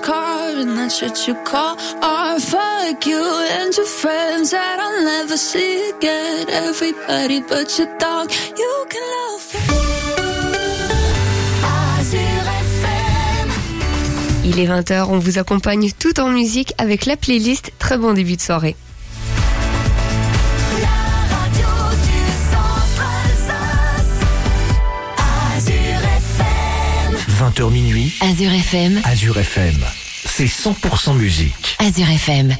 car, and that's what you call art. Fuck you and your friends that I'll never see again. Everybody but your dog, you can love me. Il est 20h, on vous accompagne tout en musique avec la playlist. Très bon début de soirée. 20h minuit. Azure FM. Azure FM. C'est 100% musique. Azure FM.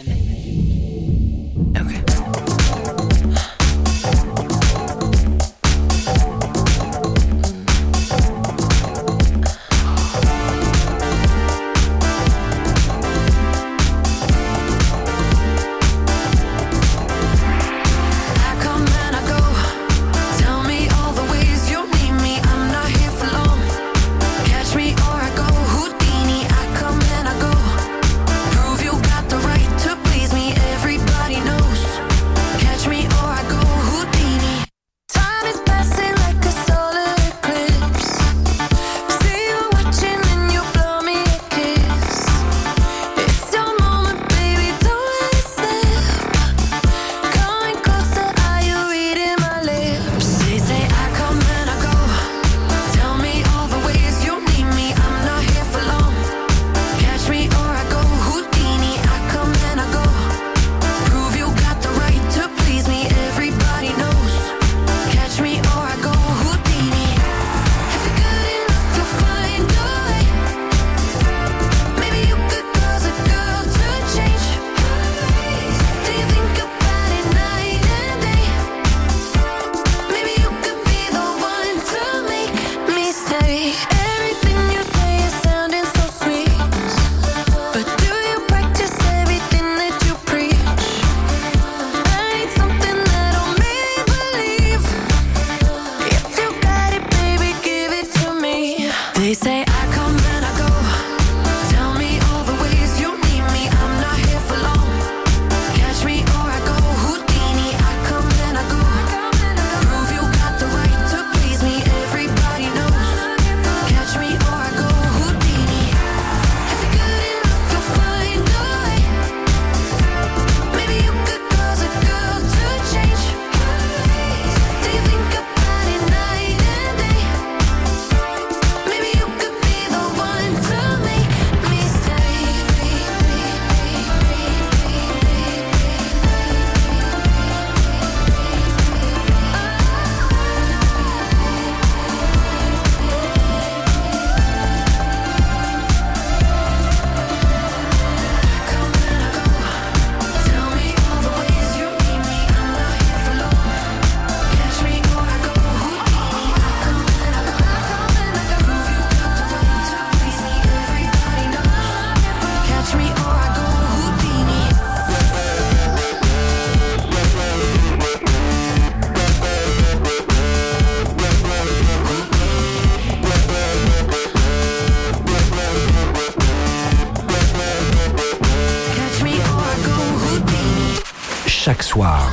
Chaque soir,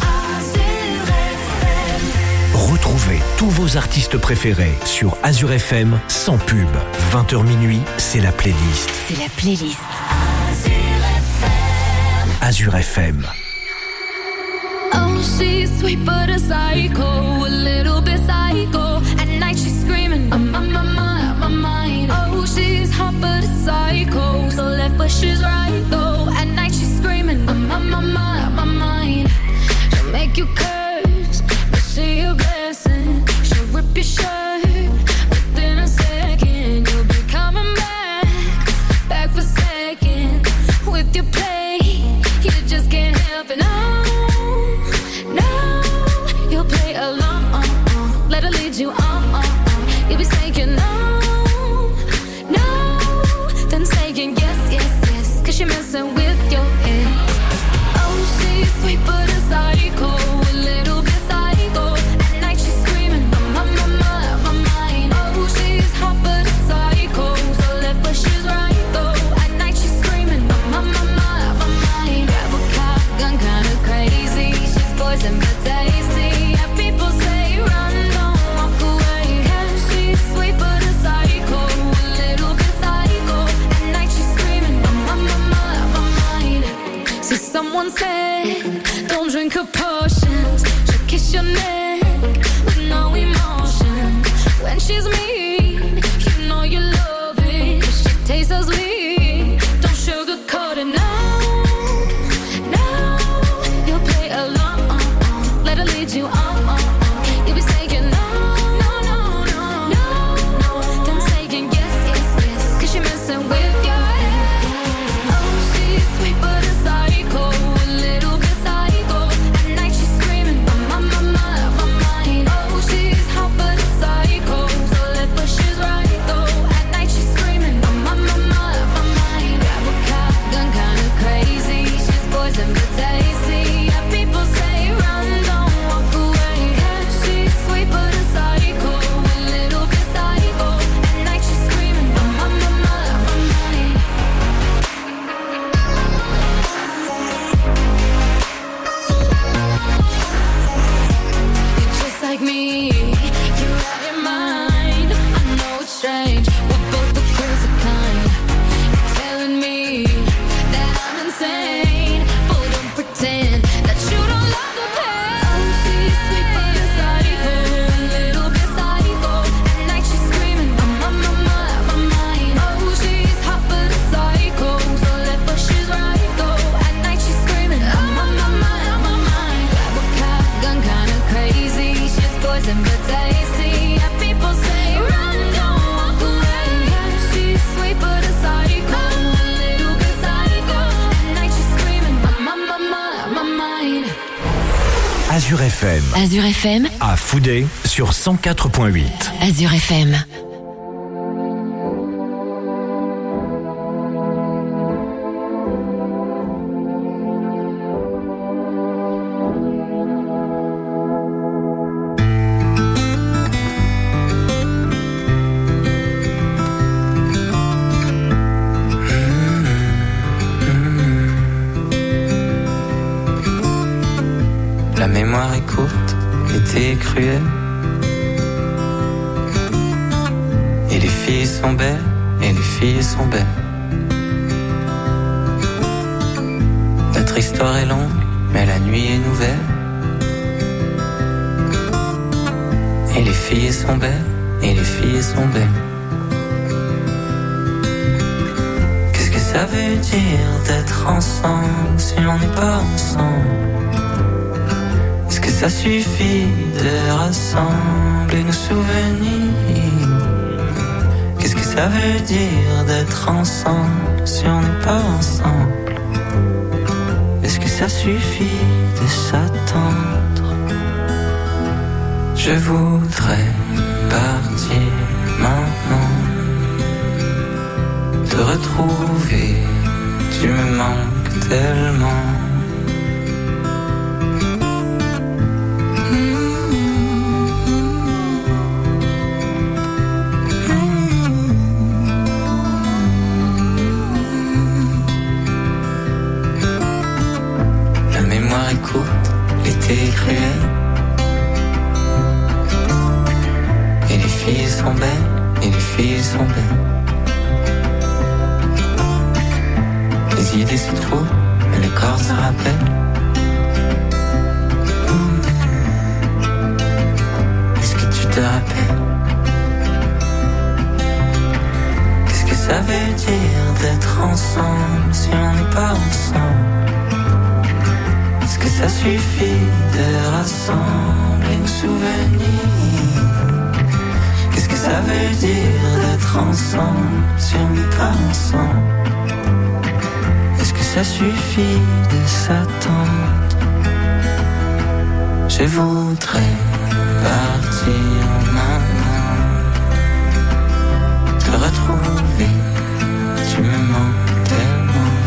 retrouvez tous vos artistes préférés sur Azure FM sans pub. 20h minuit, c'est la playlist. C'est la playlist. Azure FM. Oh, she's sweet but a psycho, a little bit psycho. At night she's screaming, I'm on my mind. Oh, she's hot but a psycho, so left but she's right though. At night she's screaming, I'm on my mind. She'll make you curse, but she a blessing. She'll rip your shirt within a second. You'll be coming back for second with your play. You just can't help it, no. You'll play along, let her lead you on. You'll be saying no, then saying yes, 'cause you're messing with your head. Oh, she's sweet but a psycho, a little bit psycho. At night she's screaming, my mind. Oh, she's hot but a psycho, so left but she's right though. At night she's screaming, my mind. Grab a cop gun, kinda crazy. She's poison but tasty. People say run, don't walk away. she's mean, you know you love it. 'Cause she tastes so sweet. Don't sugarcoat it, no, no. You'll play along, let her lead you on. You'll be saying no, no, no, no, no, no. Then saying yes, yes, yes. 'Cause she messing with your head. Oh, she's sweet but a psycho, a little bit psycho. At night she's screaming, my mind. Oh, she's hot but a psycho, so left but she's right though. At night she's screaming, my mind. Grab a cop, gun kinda crazy. She's poison but tasty. Yeah, people say run, don't walk away. Yeah, she's sweet but a psycho, a little bit psycho. At night she's screaming, my mind. You're just like me, you're out your mind. I know it's strange, we're both the crazy kind. You're telling me that I'm insane, but don't pretend that you don't love the pain. Oh, she's sweet but a psycho, a little bit psycho. At night she's screaming, my mind. Oh, she's hot but a psycho, so left but she's right though. At night she's screaming, my mind. Grab a cop, gun kinda crazy. She's poison but tasty. Yeah, people say run, don't walk away. Yeah, she's sweet but a psycho, a little bit psycho. At night she's screaming, my mind. Azure FM, Azure FM, à Foudé sur 104.8. Azure FM. La mémoire est courte, l'été est cruel. Et les filles sont belles, et les filles sont belles. Notre histoire est longue, mais la nuit est nouvelle. Et les filles sont belles, et les filles sont belles. Qu'est-ce que ça veut dire d'être ensemble si on n'est pas ensemble? Est-ce que ça suffit de rassembler nos souvenirs? Qu'est-ce que ça veut dire d'être ensemble si on n'est pas ensemble? Est-ce que ça suffit de s'attendre? Je voudrais partir maintenant, te retrouver, tu me manques tellement. L'été est cruel. Et les filles sont belles, et les filles sont belles. Les idées se trouvent, mais le corps se rappelle. Est-ce que tu te rappelles? Qu'est-ce que ça veut dire d'être ensemble si on n'est pas ensemble? Est-ce que ça suffit de rassembler nos souvenirs? Qu'est-ce que ça veut dire d'être ensemble si on n'est pas ensemble? Est-ce que ça suffit de s'attendre? Je voudrais partir maintenant, te retrouver, tu me manques tellement.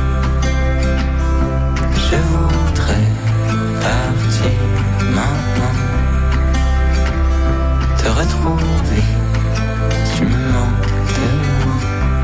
Je voudrais partir maintenant, te retrouver, tu me manques tellement.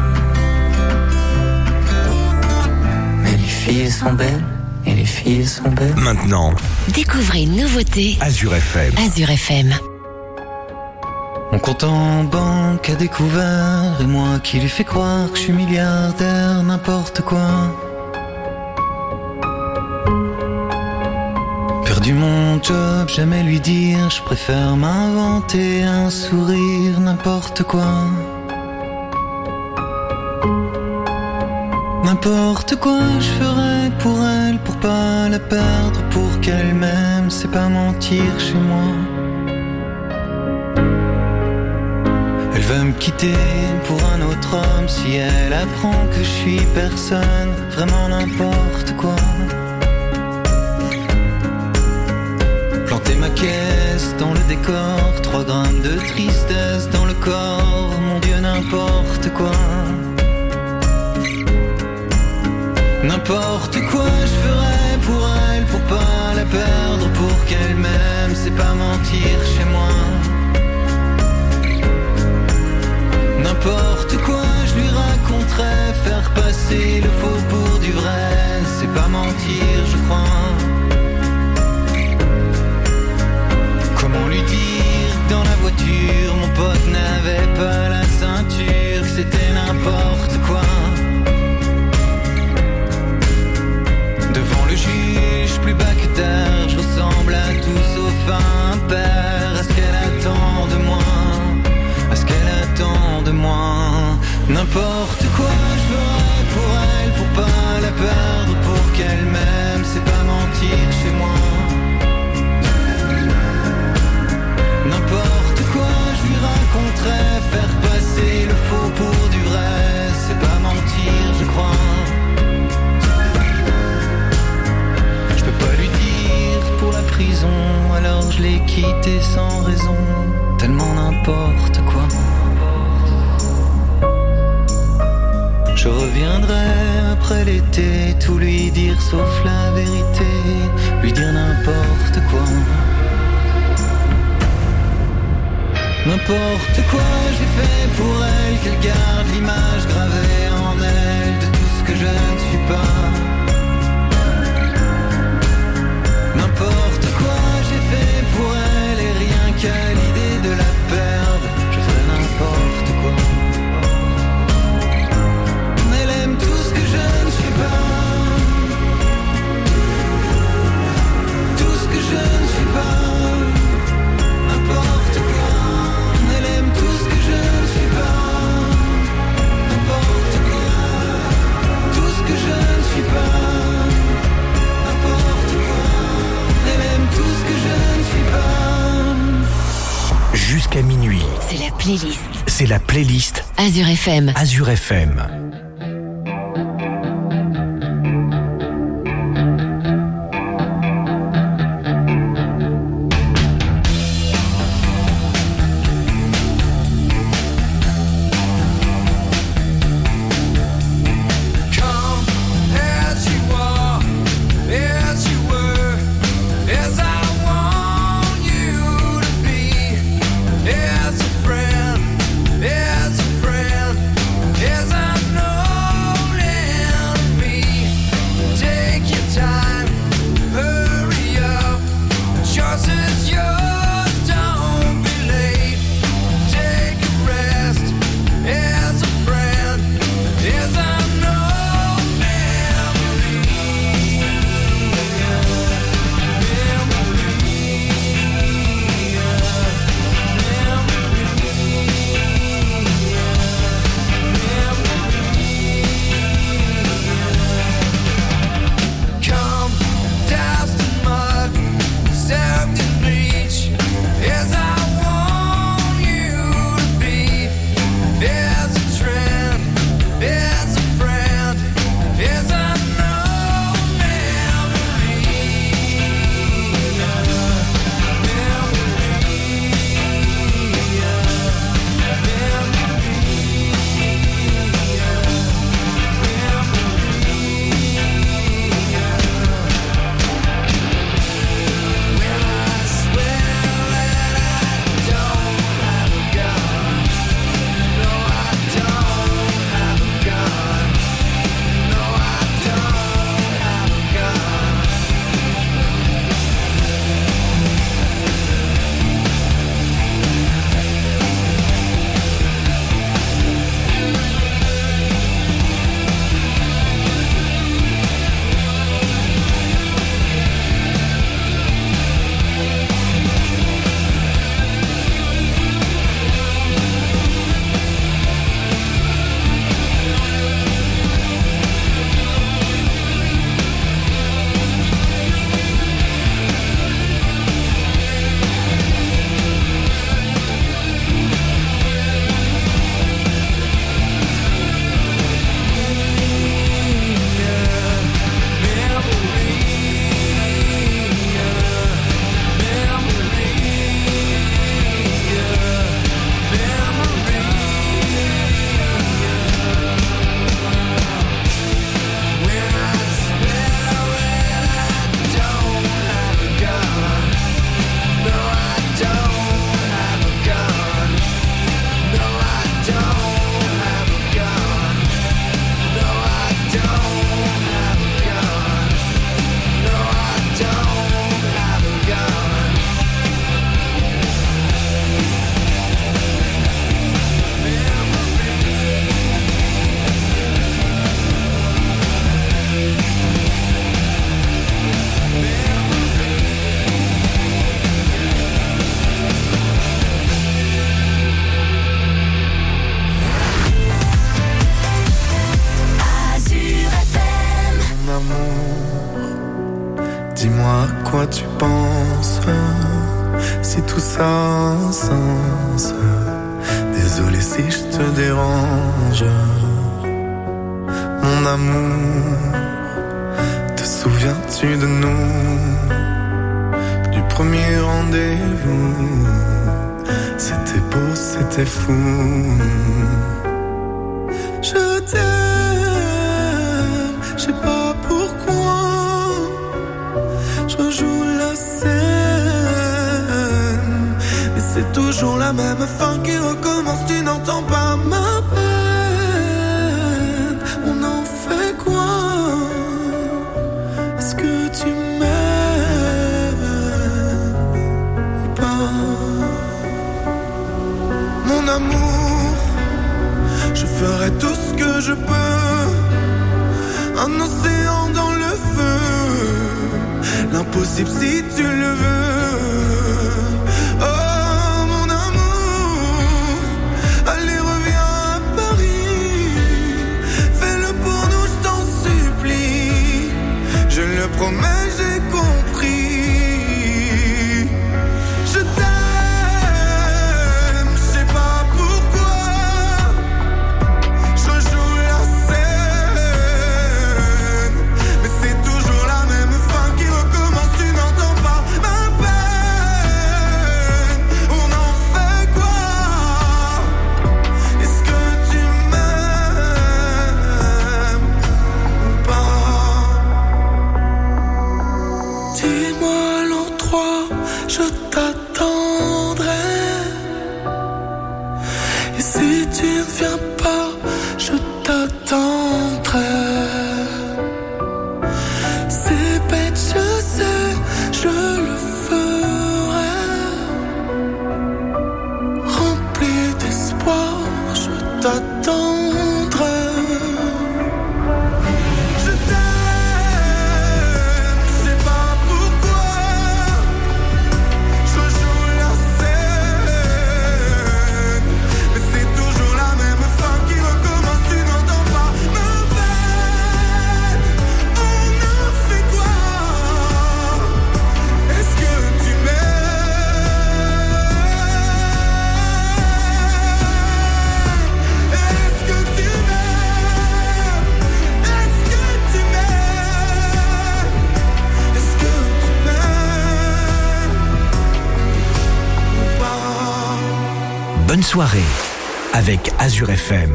Mais les filles sont belles, et les filles sont belles. Maintenant, Découvrez une nouveauté. Azure FM. Azure FM. Mon compte en banque a découvert, et moi qui lui fais croire que je suis milliardaire, n'importe quoi. Perdu mon mon job, jamais lui dire. Je préfère m'inventer un sourire, n'importe quoi. N'importe quoi je ferais pour elle, pour pas la perdre, pour qu'elle m'aime, c'est pas mentir chez moi. Elle va me quitter pour un autre homme si elle apprend que je suis personne, vraiment n'importe quoi. Planter ma caisse dans le décor, 3 grammes de tristesse dans le corps, mon Dieu n'importe quoi. N'importe quoi je ferais pour elle, pour pas la perdre, pour qu'elle m'aime, c'est pas mentir chez moi. N'importe quoi je lui raconterais, faire passer le faux pour du vrai, c'est pas mentir je crois. Comment lui dire que dans la voiture mon pote n'avait pas la ceinture, que c'était n'importe quoi. Devant le juge, plus bas que terre, je ressemble à tout sauf un père. À ce qu'elle attend de moi, à ce qu'elle attend de moi. N'importe quoi je ferais pour elle, pour pas la perdre, pour qu'elle m'aime, c'est pas mentir chez moi. N'importe quoi je lui raconterais, faire passer le faux pour du vrai, c'est pas mentir je crois. Je peux pas lui dire pour la prison, alors je l'ai quitté sans raison, tellement n'importe quoi. Je reviendrai après l'été, tout lui dire sauf la vérité, lui dire n'importe quoi. N'importe quoi j'ai fait pour elle, qu'elle garde l'image gravée en elle de tout ce que je ne suis pas. N'importe quoi j'ai fait pour elle, et rien qu'à l'idée de la perdre, je ferais n'importe quoi. Elle aime tout ce que je ne suis pas, tout ce que je ne suis pas. N'importe quoi, elle aime tout ce que je ne suis pas. N'importe quoi, tout ce que je ne suis pas. N'importe quoi, elle aime tout ce que je ne suis pas. Jusqu'à minuit. C'est la playlist. C'est la playlist Azure FM. Azure FM. As a friend, as I know quoi tu penses, si tout ça a un sens. Désolé si je te dérange. Mon amour, te souviens-tu de nous, du premier rendez-vous? C'était beau, c'était fou. Je t'aime, je sais pas pourquoi. Je rejoue la scène, mais c'est toujours la même fin qui recommence. Tu n'entends pas ma peine. On en fait quoi? Est-ce que tu m'aimes ou pas? Mon amour, je ferai tout ce que je peux. Un océan dans le feu, l'impossible si tu le veux. Oh mon amour, allez reviens à Paris. Fais-le pour nous, je t'en supplie. Je le promets, j'ai compris. Je t'aime, je sais pas pourquoi. Je rejoue la scène, mais c'est toujours la même fin qui recommence. Tu n'entends pas ma peine. On en fait quoi? Est-ce que tu m'aimes ou pas? Dis-moi l'endroit, je t'attendrai. Et si tu ne viens pas, je t'attendrai. C'est bête, je sais, je le ferai. Rempli d'espoir, je t'attendrai. Je t'aime, je sais pas pourquoi. Je rejoue la scène, mais c'est toujours la même fin qui recommence. Tu n'entends pas ma peine. On en fait quoi? Est-ce que tu m'aimes? Est-ce que tu m'aimes? Est-ce que tu m'aimes? Est-ce que tu m'aimes ou pas? Bonne soirée avec Azure FM.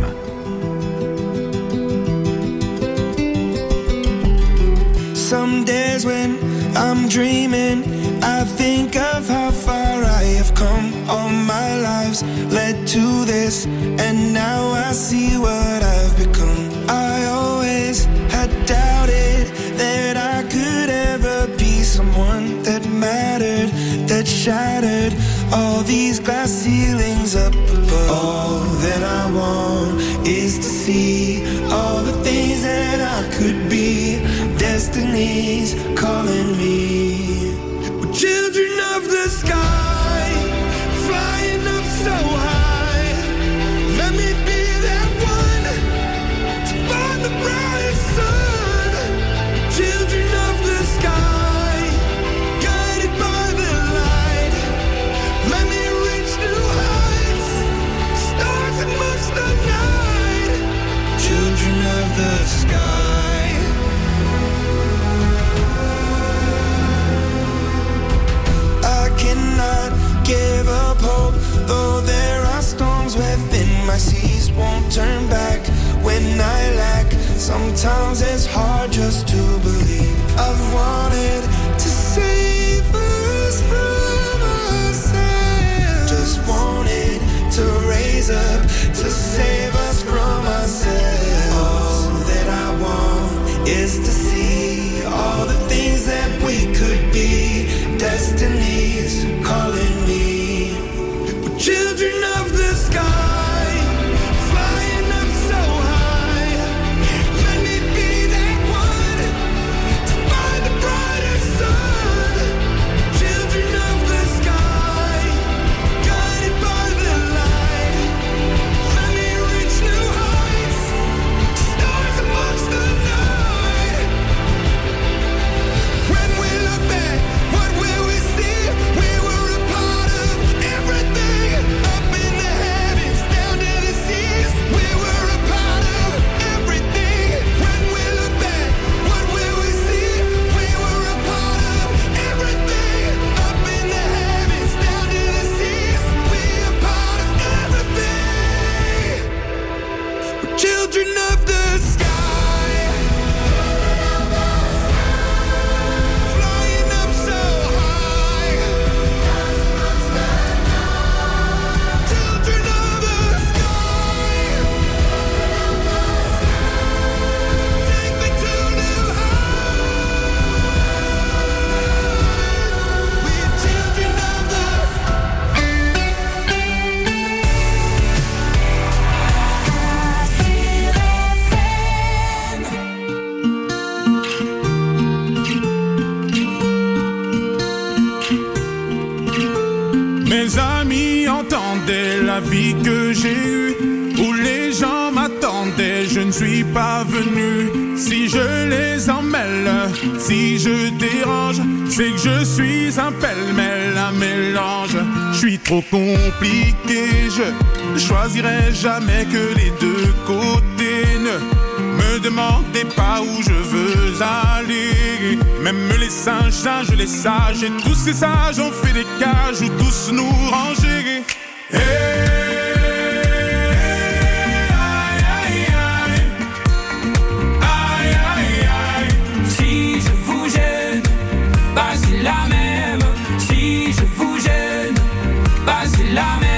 Some days when I'm dreaming, I think of how far I have come. All my lives led to this, and now I see what I've become. I always had doubted that I could ever be someone that mattered, that shattered all these glass ceilings up above. All that I want is to see all the things that I could be. Destiny's calling me. We're children of the sky, flying up so high. Let me be that one to find the brightest sun. Children of the sky, guided by the light. Let me reach new heights, stars amongst the night. Children of the sky. I cannot give up hope, though there are storms within my seas. Won't turn back when I lack. Sometimes it's hard just to believe. I've wanted to save us from ourselves. Just wanted to raise up to save us from ourselves. All that I want is to see all the things that we could be. Destiny's calling me. We're children of the sky, flying up so high. Let me be that amis entendaient la vie que j'ai eue, où les gens m'attendaient, je ne suis pas venu. Si je les emmêle, si je dérange, c'est que je suis un pêle-mêle, un mélange. Je suis trop compliqué, je choisirai jamais que les deux côtés. Ne me demandez pas où je veux aller. Même les singes, les sages, et tous ces sages ont fait des cages où tous nous ranger. Si je vous gêne, bah c'est la même. Si je vous gêne, bah c'est la même.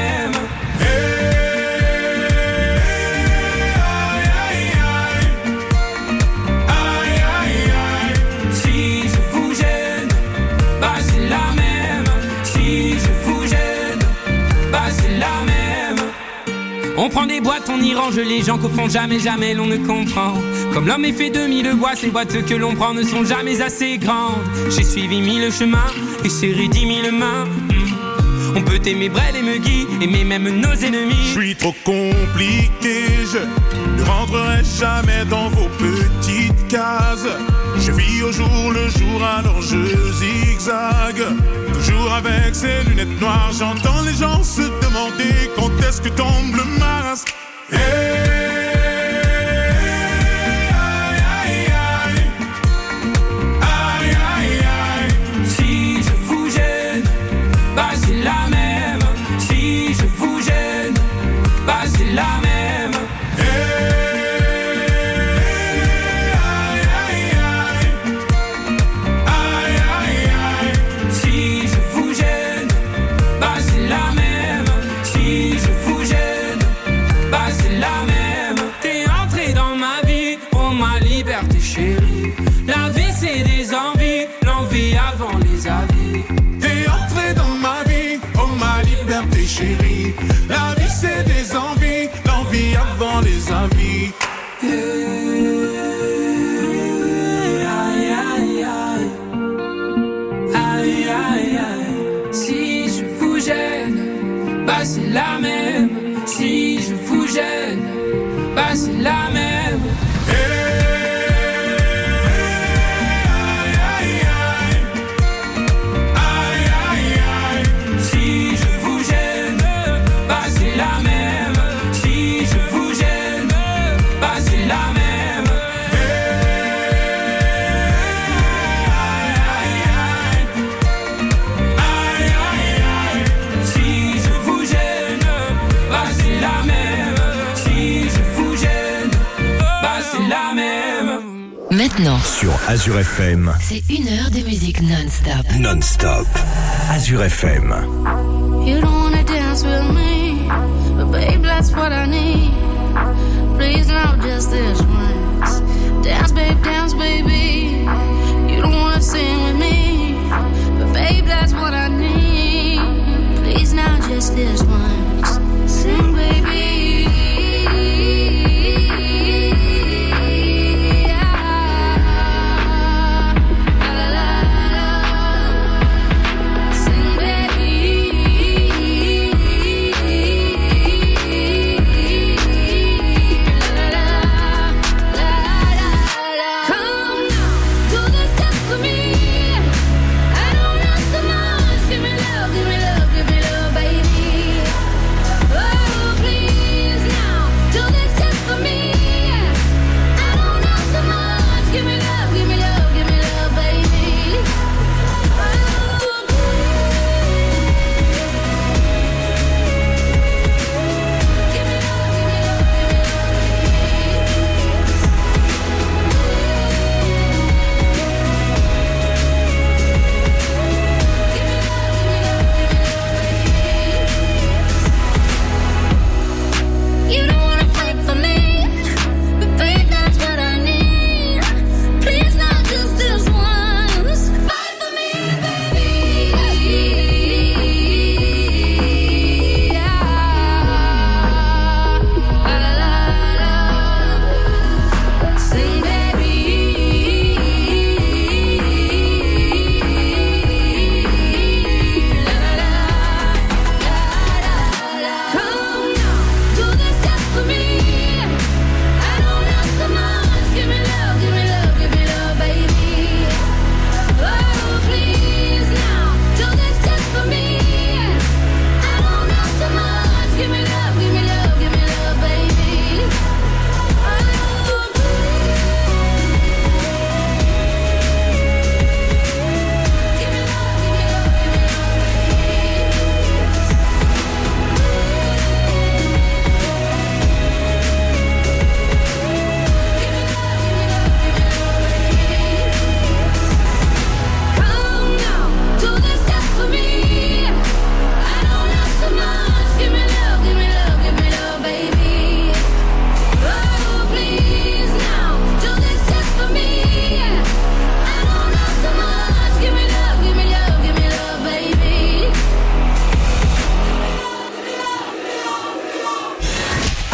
On prend des boîtes, on y range les gens qu'au fond jamais, jamais l'on ne comprend. Comme l'homme est fait de mille bois, ces boîtes que l'on prend ne sont jamais assez grandes. J'ai suivi 1000 chemins et serré 10 000 mains. On peut aimer Brel et Megui, aimer même nos ennemis. Je suis trop compliqué, je ne rentrerai jamais dans vos petites cases. Je vis au jour le jour, alors je zigzague. Toujours avec ces lunettes noires, j'entends les gens se demander quand est-ce que tombe le masque. Si je vous gêne, bah c'est la même. Si je vous gêne, bah c'est la même. La vie c'est des envies, l'envie avant les avis. T'es entré dans ma vie, oh ma liberté chérie. La vie c'est des envies, l'envie avant les avis. Aïe aïe aïe, aïe aïe aïe. Si je vous gêne, bah c'est la même. Si je vous gêne, bah c'est la même. Maintenant, sur Azure FM, c'est 1 heure de musique non-stop. Non-stop. Azure FM. You don't wanna dance with me, but babe, that's what I need. Please now, just this once. Dance, baby. You don't wanna sing with me, but babe, that's what I need. Please now, just this once. Sing, baby.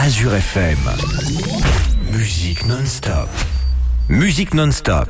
Azure FM. Musique non-stop. Musique non-stop.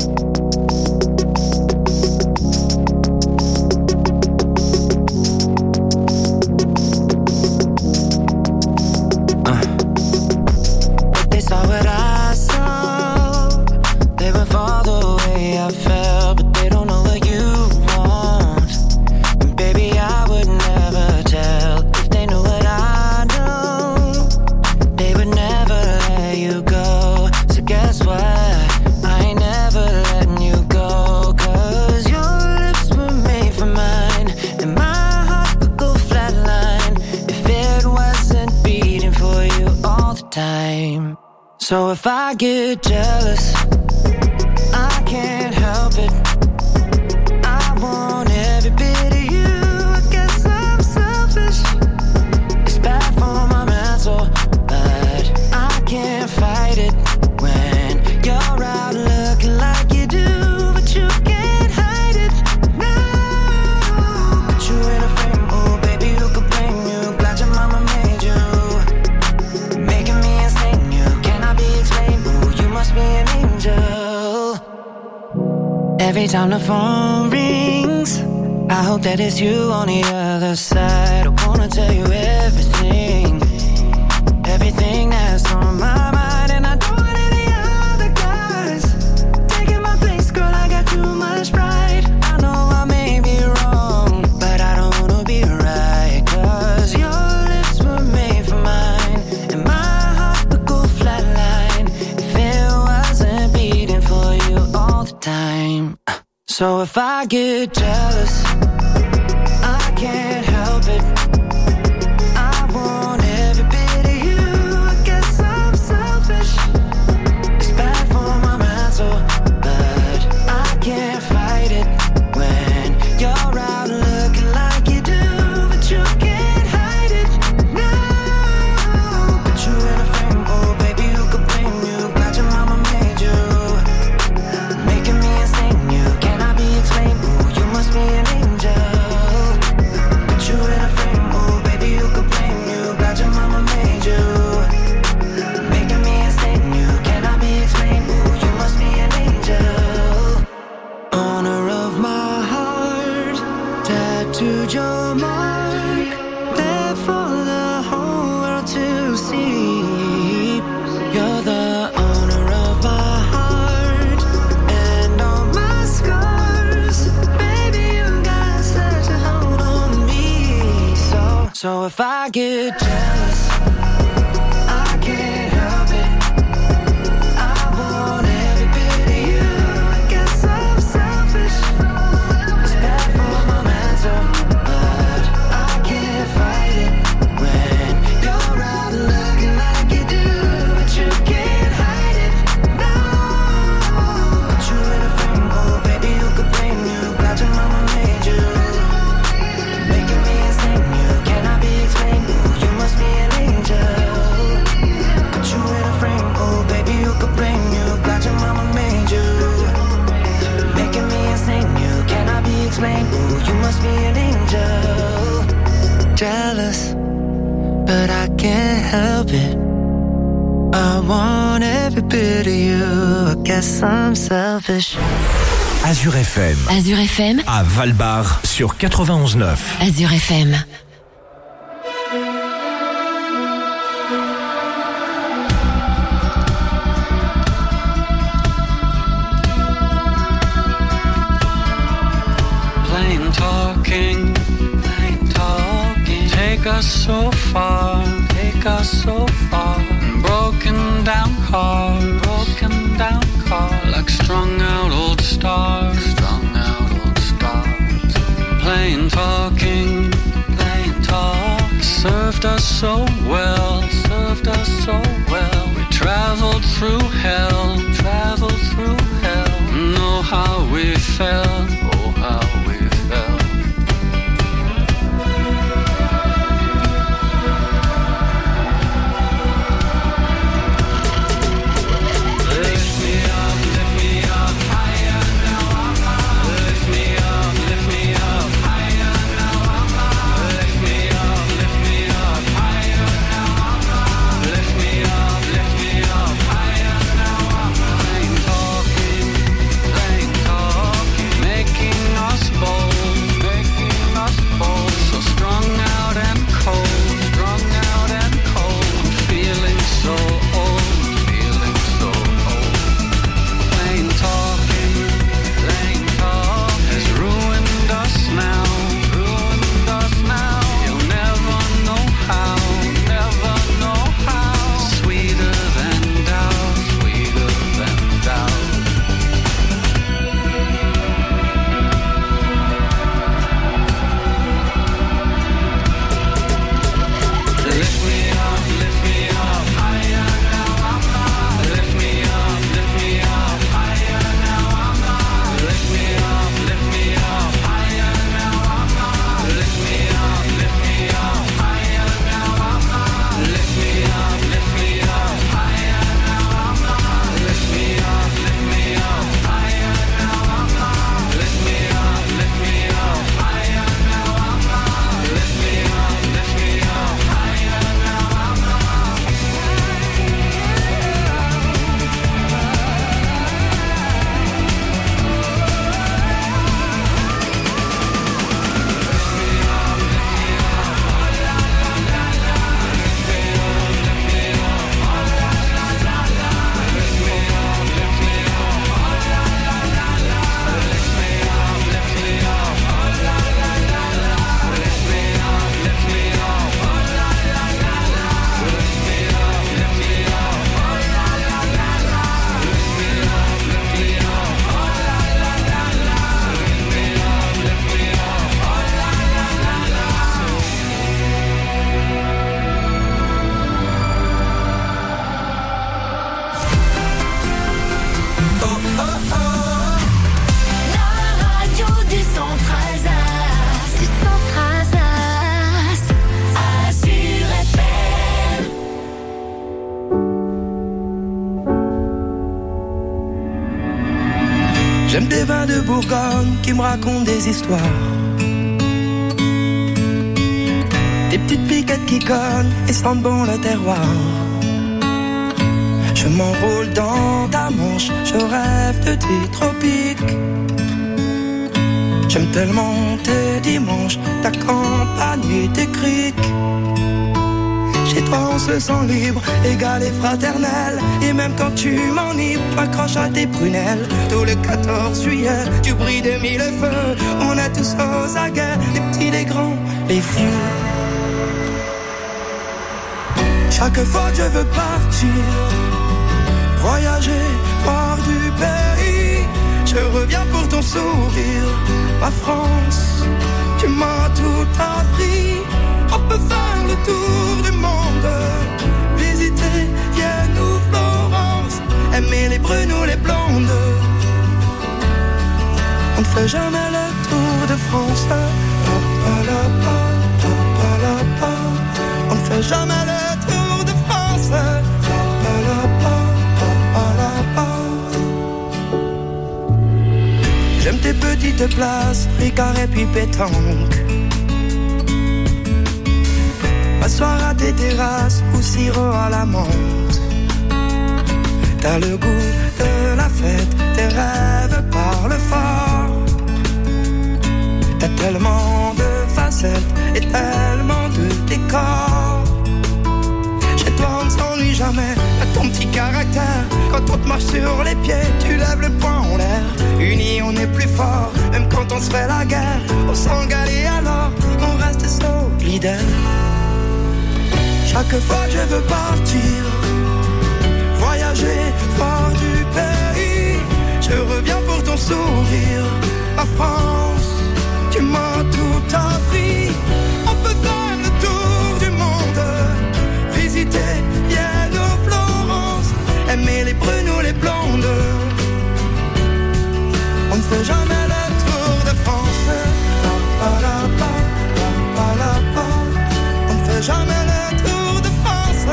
They saw what I saw. They would fall the way I felt, but they don't know what you want. And baby, I would never tell. If they knew what I know, they would never let you go. So guess what? I ain't never letting you go. 'Cause your lips were made for mine, and my heart would go flatline if it wasn't beating for you all the time. So if I get jealous, I can't help it. I want every bit of you. I guess I'm selfish. It's bad for my mental, but I can't fight it when you're out looking like you do, but you can't hide it. No, put you in a frame, oh baby, who could blame you? Glad your mama made you, making me insane. You cannot be explained. Oh, you must be an angel. Every time the phone rings, I hope that it's you on the other side. I wanna tell you everything, everything that's on my mind. And I don't want any other guys taking my place, girl, I got too much pride. I know I may be wrong, but I don't wanna be right. 'Cause your lips were made for mine, and my heart would go flatline if it wasn't beating for you all the time. So if I get jealous, I can't help it. I want every bit of you. I guess I'm selfish. It's bad for my mental, but I can't fight it when you're out looking like you do, but you can't hide it. No, put you in a frame, oh baby, who could blame you? Glad your mama made you, making me insane. You cannot be explained. Oh, you must be an angel. Put you in a frame, oh baby, who could blame you? Glad your mama made you, making me insane. You cannot be explained. Oh, you must be an angel. Owner of my heart, tattooed your mark, there for the whole world to see. You're the owner of my heart and all my scars. Baby, you got such a hold on me. So if I get jealous, I can't help it. I want every bit of you. I guess I'm selfish. It's bad for my mental, but I can't fight it when you're out looking like you do, but you can't hide it. No, put you in a frame, oh baby, who could blame you? Glad your mama made you, making me insane. You cannot be explained. Oh, you must be an angel. Put you in a frame, oh baby, who could blame you? Glad your mama made you, making me insane. You cannot be explained. Oh, you must be an angel. Jealous, but I can't help it. I want every bit of you. I guess I'm selfish. Azure FM. Azure FM. À Valbar sur 91.9. Azure FM. Plain talking, take us so far, broken down car, like strung out old stars, plain talking, served us so well, we traveled through hell, know how we felt, oh how we felt. J'aime des vins de Bourgogne qui me racontent des histoires. Des petites piquettes qui cognent et sentent bon le terroir. Je m'enroule dans ta manche, je rêve de tes tropiques. J'aime tellement tes dimanches, ta campagne et tes criques. Chez toi on se sent libre, égal et fraternel. Et même quand tu m'enivres, t'accroches à tes prunelles. Tout le 14 juillet, tu brilles de mille feux. On est tous aux aguets, les petits, les grands, les vieux. Chaque fois que je veux partir, voyager, voir du pays, je reviens pour ton sourire. Ma France, tu m'as tout appris. On peut faire le tour du monde, visiter Vienne ou Florence, aimer les brunes ou les blondes. On ne fait jamais le tour de France. On ne fait jamais le tour de France. J'aime tes petites places, Ricard et puis pétanque. M'asseoir à tes terrasses ou sirop à la menthe. T'as le goût de la fête, tes rêves parlent fort. T'as tellement de facettes et tellement de décors. Chez toi on ne s'ennuie jamais, t'as ton petit caractère. Quand on te marche sur les pieds, tu lèves le poing en l'air. Unis on est plus fort, même quand on se fait la guerre. On s'engale et alors on reste solidaire. Chaque fois que je veux partir, voyager, voir du pays, je reviens pour ton sourire. Ma France, tu m'as tout appris. On peut faire le tour du monde, visiter Vienne ou Florence, aimer les brunes ou les blondes. On ne fait jamais le tour de France. On ne fait jamais le tour de France.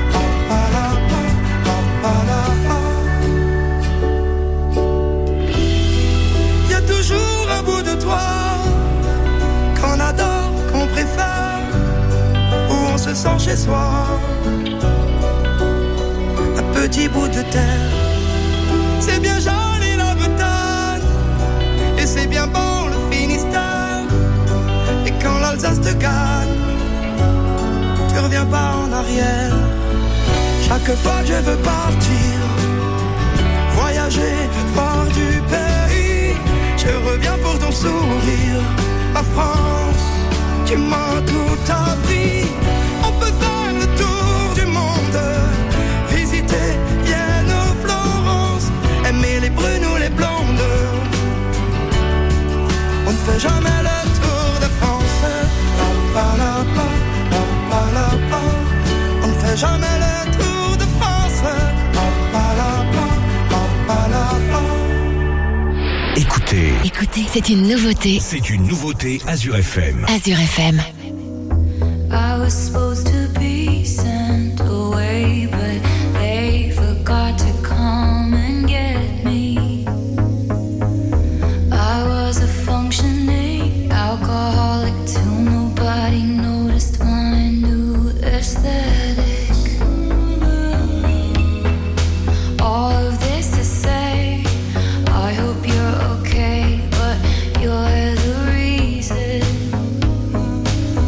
Il y a toujours un bout de toi qu'on adore, qu'on préfère, où on se sent chez soi. Un petit bout de terre, c'est bien joli la Bretagne, et c'est bien bon le Finistère. Et quand l'Alsace te gagne, tu reviens pas en arrière. Chaque fois que je veux partir, voyager, voir du pays, je reviens pour ton sourire. Ma France, tu m'as tout appris. On peut faire le tour du monde, visiter Vienne ou Florence, aimer les brunes ou les blondes. On ne fait jamais le tour de France. On ne fait jamais le tour de France. Écoutez, c'est une nouveauté. C'est une nouveauté Azure FM. Azure FM. I was supposed to be sent away, but they forgot to come and get me. I was a functioning alcoholic till nobody noticed my new aesthetic. All of this to say, I hope you're okay, but you're the reason.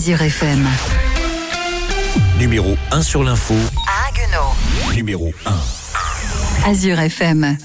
Azure FM. Numéro 1 sur l'info. À Haguenau. Numéro 1. Azure FM.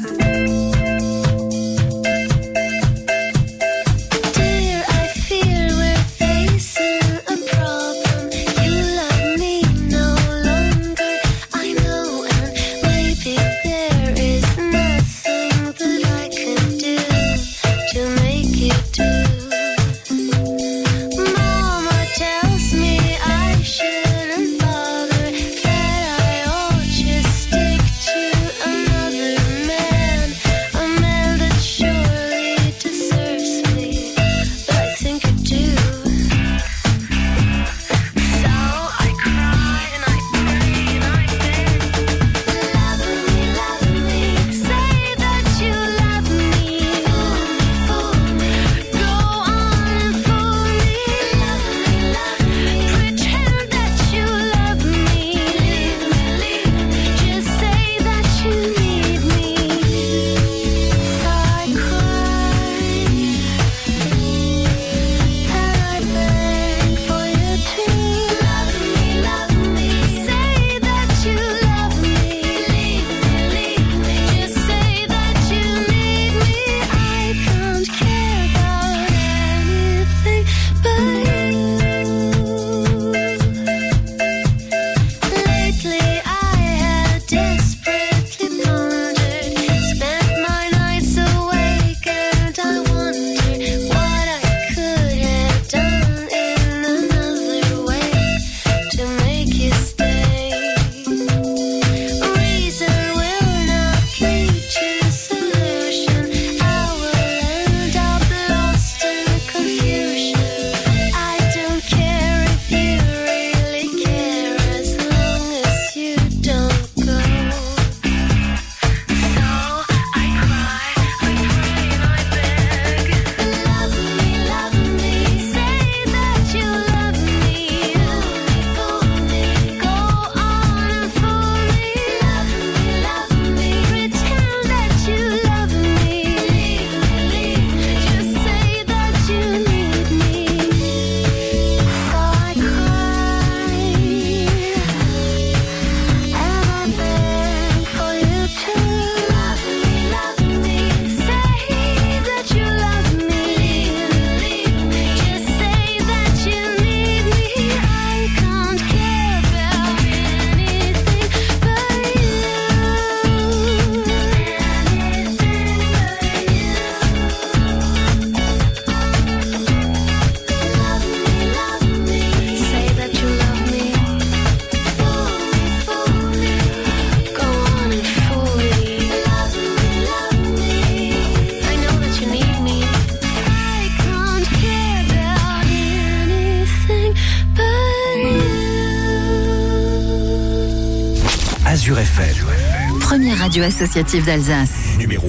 Azure FM. Première radio associative d'Alsace. Numéro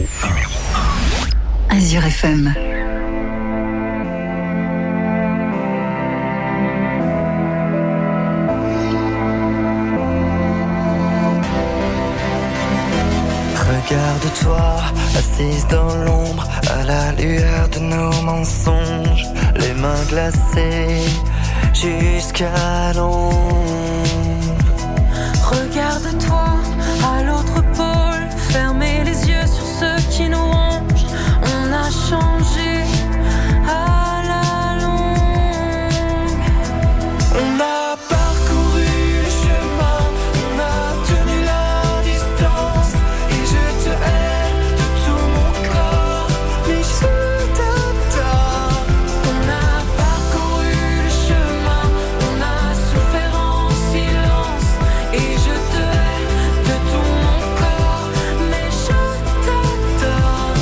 1. Azure FM. Regarde-toi, assise dans l'ombre, à la lueur de nos mensonges, les mains glacées jusqu'à l'ombre. Regarde-toi à l'autre pôle, fermez les yeux sur ceux qui nous rongent. On a changé à la longue. On a parcouru le chemin, on a tenu la distance, et je te hais de tout mon corps, mais je t'adore. On a parcouru le chemin, on a souffert en silence, et je te hais de tout mon corps, mais je t'adore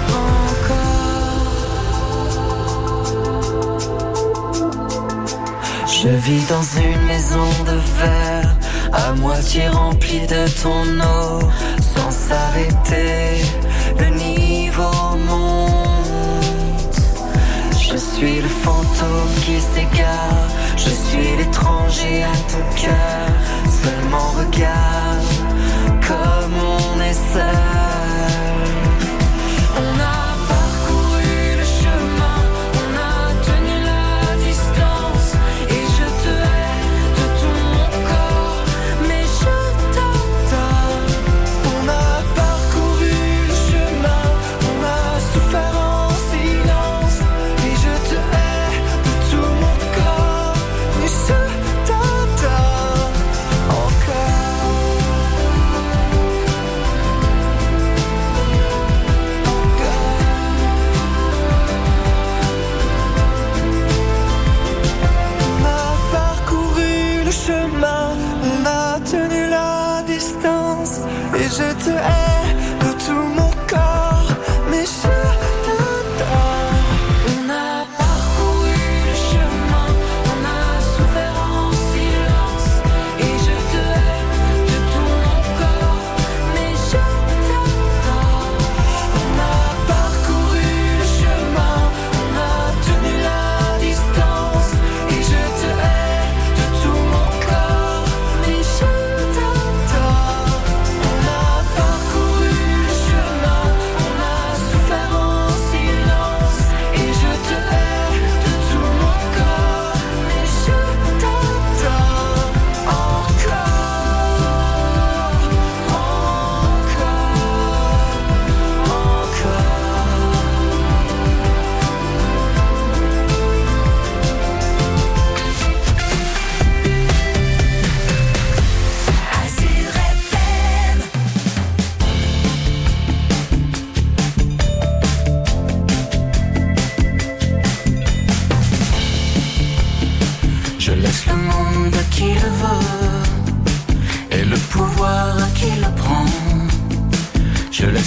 encore. Je vis dans une maison de verre, à moitié remplie de ton eau, sans s'arrêter, le niveau monte. Je suis le fantôme qui s'égare, je suis l'étranger à ton cœur. Seulement regarde comme on est seul. On a parcouru le chemin, on a tenu la distance, et je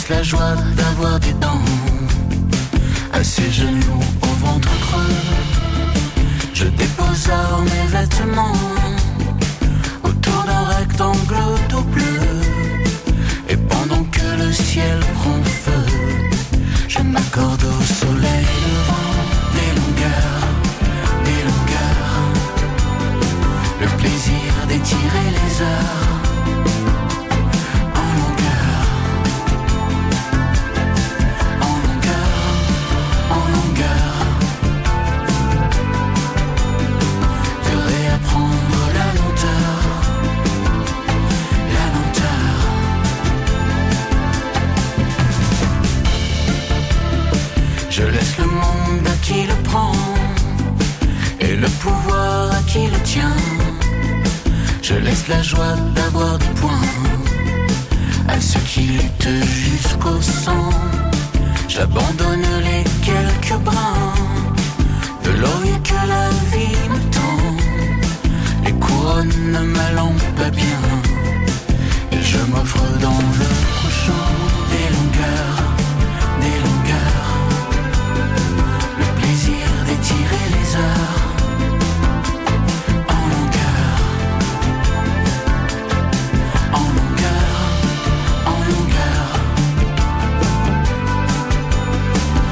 laisse la joie d'avoir des dents. À ses genoux, au ventre creux, je dépose alors mes vêtements autour d'un rectangle tout bleu. Et pendant que le ciel prend feu, je m'accorde au soleil levant. Des longueurs, le plaisir d'étirer les heures. Je laisse le monde à qui le prend et le pouvoir à qui le tient. Je laisse la joie d'avoir des points à ceux qui luttent jusqu'au sang. J'abandonne les quelques brins de l'œil que la vie me tend. Les couronnes ma lampe à bien et je m'offre dans le prochain des longueurs. D'étirer les heures en longueur, en longueur, en longueur.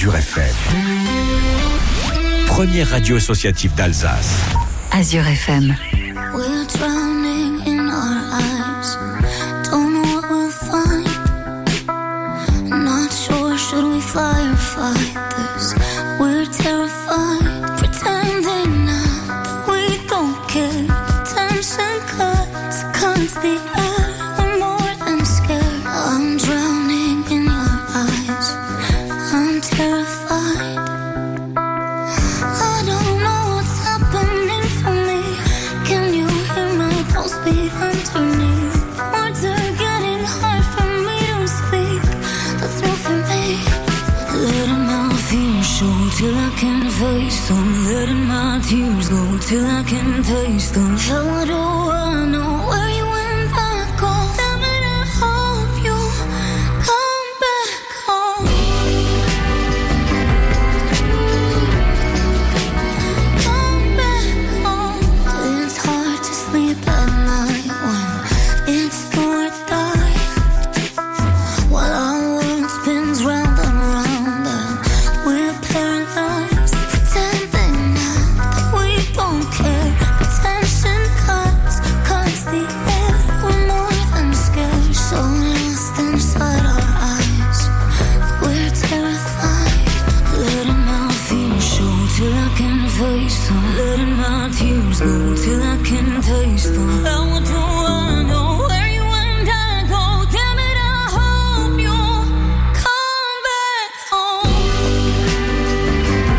Azure FM. Première radio associative d'Alsace. Azure FM. We're drowning in our eyes. Don't know what we'll find. Not sure, should we fly or fight this? We're terrified, pretending now that we don't care. Tension cuts the air. We're more than scared. I'm drowning in your eyes. I'm terrified. I don't know what's happening to me. Can you hear my pulse beat underneath? Words are getting hard for me to speak. That's new for me. Letting my fears show till I can face them. Letting my tears go till I can taste them. How do I know where you went back home? Damn it, I hope you come back home. Come back home. It's hard to sleep at night when it's do or die. While our world spins round and round and we're paralyzed, pretending now that we don't care. Tension cuts the air. We're more than scared, so lost inside our eyes. We're terrified, letting my fears show till I can face them. Letting my tears go till I can taste them. How do